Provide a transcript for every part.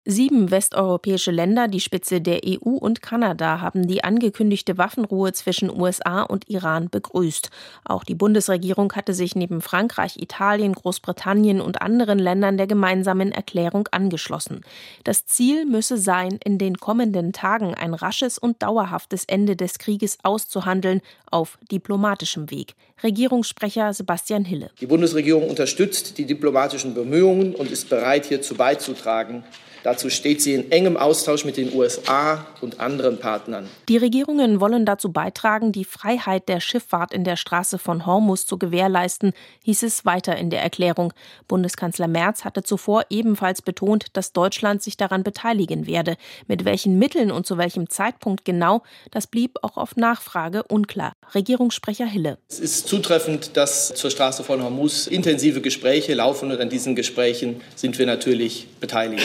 7 westeuropäische Länder, die Spitze der EU und Kanada, haben die angekündigte Waffenruhe zwischen USA und Iran begrüßt. Auch die Bundesregierung hatte sich neben Frankreich, Italien, Großbritannien und anderen Ländern der gemeinsamen Erklärung angeschlossen. Das Ziel müsse sein, in den kommenden Tagen ein rasches und dauerhaftes Ende des Krieges auszuhandeln, auf diplomatischem Weg. Regierungssprecher Sebastian Hille. Die Bundesregierung unterstützt die diplomatischen Bemühungen und ist bereit, hierzu beizutragen. Dazu steht sie in engem Austausch mit den USA und anderen Partnern. Die Regierungen wollen dazu beitragen, die Freiheit der Schifffahrt in der Straße von Hormuz zu gewährleisten, hieß es weiter in der Erklärung. Bundeskanzler Merz hatte zuvor ebenfalls betont, dass Deutschland sich daran beteiligen werde. Mit welchen Mitteln und zu welchem Zeitpunkt genau, das blieb auch auf Nachfrage unklar. Regierungssprecher Hille. Es ist zutreffend, dass zur Straße von Hormuz intensive Gespräche laufen und an diesen Gesprächen sind wir natürlich beteiligt.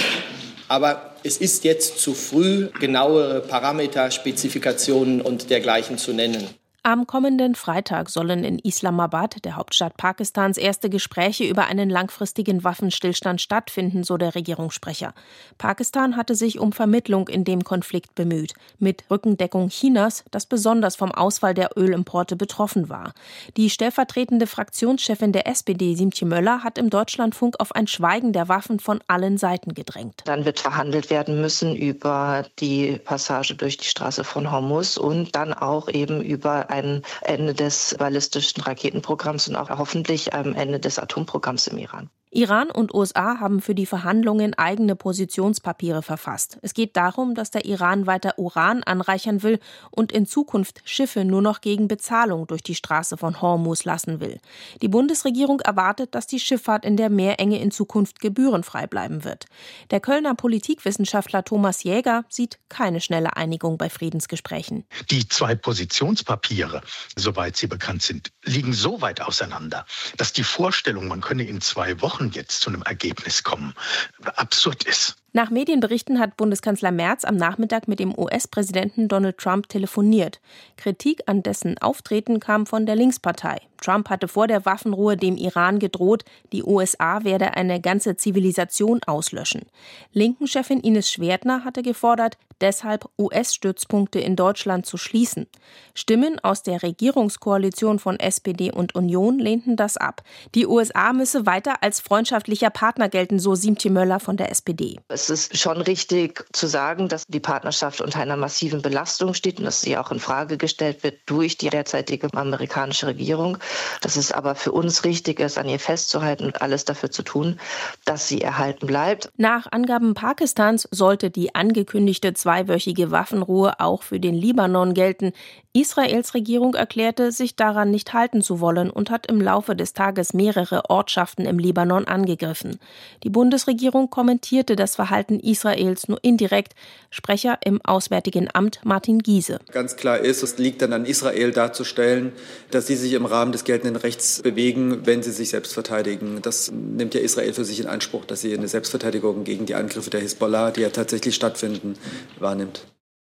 Aber es ist jetzt zu früh, genauere Parameter, Spezifikationen und dergleichen zu nennen. Am kommenden Freitag sollen in Islamabad, der Hauptstadt Pakistans, erste Gespräche über einen langfristigen Waffenstillstand stattfinden, so der Regierungssprecher. Pakistan hatte sich um Vermittlung in dem Konflikt bemüht, mit Rückendeckung Chinas, das besonders vom Ausfall der Ölimporte betroffen war. Die stellvertretende Fraktionschefin der SPD, Siemtje Möller, hat im Deutschlandfunk auf ein Schweigen der Waffen von allen Seiten gedrängt. Dann wird verhandelt werden müssen über die Passage durch die Straße von Hormuz und dann auch eben über ein Ende des ballistischen Raketenprogramms und auch hoffentlich am Ende des Atomprogramms im Iran. Iran und USA haben für die Verhandlungen eigene Positionspapiere verfasst. Es geht darum, dass der Iran weiter Uran anreichern will und in Zukunft Schiffe nur noch gegen Bezahlung durch die Straße von Hormuz lassen will. Die Bundesregierung erwartet, dass die Schifffahrt in der Meerenge in Zukunft gebührenfrei bleiben wird. Der Kölner Politikwissenschaftler Thomas Jäger sieht keine schnelle Einigung bei Friedensgesprächen. Die 2 Positionspapiere, soweit sie bekannt sind, liegen so weit auseinander, dass die Vorstellung, man könne in 2 Wochen jetzt zu einem Ergebnis kommen, absurd ist. Nach Medienberichten hat Bundeskanzler Merz am Nachmittag mit dem US-Präsidenten Donald Trump telefoniert. Kritik an dessen Auftreten kam von der Linkspartei. Trump hatte vor der Waffenruhe dem Iran gedroht, die USA werde eine ganze Zivilisation auslöschen. Linken-Chefin Ines Schwertner hatte gefordert, deshalb US-Stützpunkte in Deutschland zu schließen. Stimmen aus der Regierungskoalition von SPD und Union lehnten das ab. Die USA müsse weiter als freundschaftlicher Partner gelten, so Siemtje Möller von der SPD. Es ist schon richtig zu sagen, dass die Partnerschaft unter einer massiven Belastung steht und dass sie auch in Frage gestellt wird durch die derzeitige amerikanische Regierung. Dass es aber für uns richtig ist, an ihr festzuhalten und alles dafür zu tun, dass sie erhalten bleibt. Nach Angaben Pakistans sollte die angekündigte 2-wöchige Waffenruhe auch für den Libanon gelten. Israels Regierung erklärte, sich daran nicht halten zu wollen und hat im Laufe des Tages mehrere Ortschaften im Libanon angegriffen. Die Bundesregierung kommentierte das Verhalten Israels nur indirekt. Sprecher im Auswärtigen Amt Martin Giese. Ganz klar ist, es liegt dann an Israel darzustellen, dass sie sich im Rahmen des geltenden Rechts bewegen, wenn sie sich selbst verteidigen. Das nimmt ja Israel für sich in Anspruch, dass sie eine Selbstverteidigung gegen die Angriffe der Hisbollah, die ja tatsächlich stattfinden, wahrnimmt.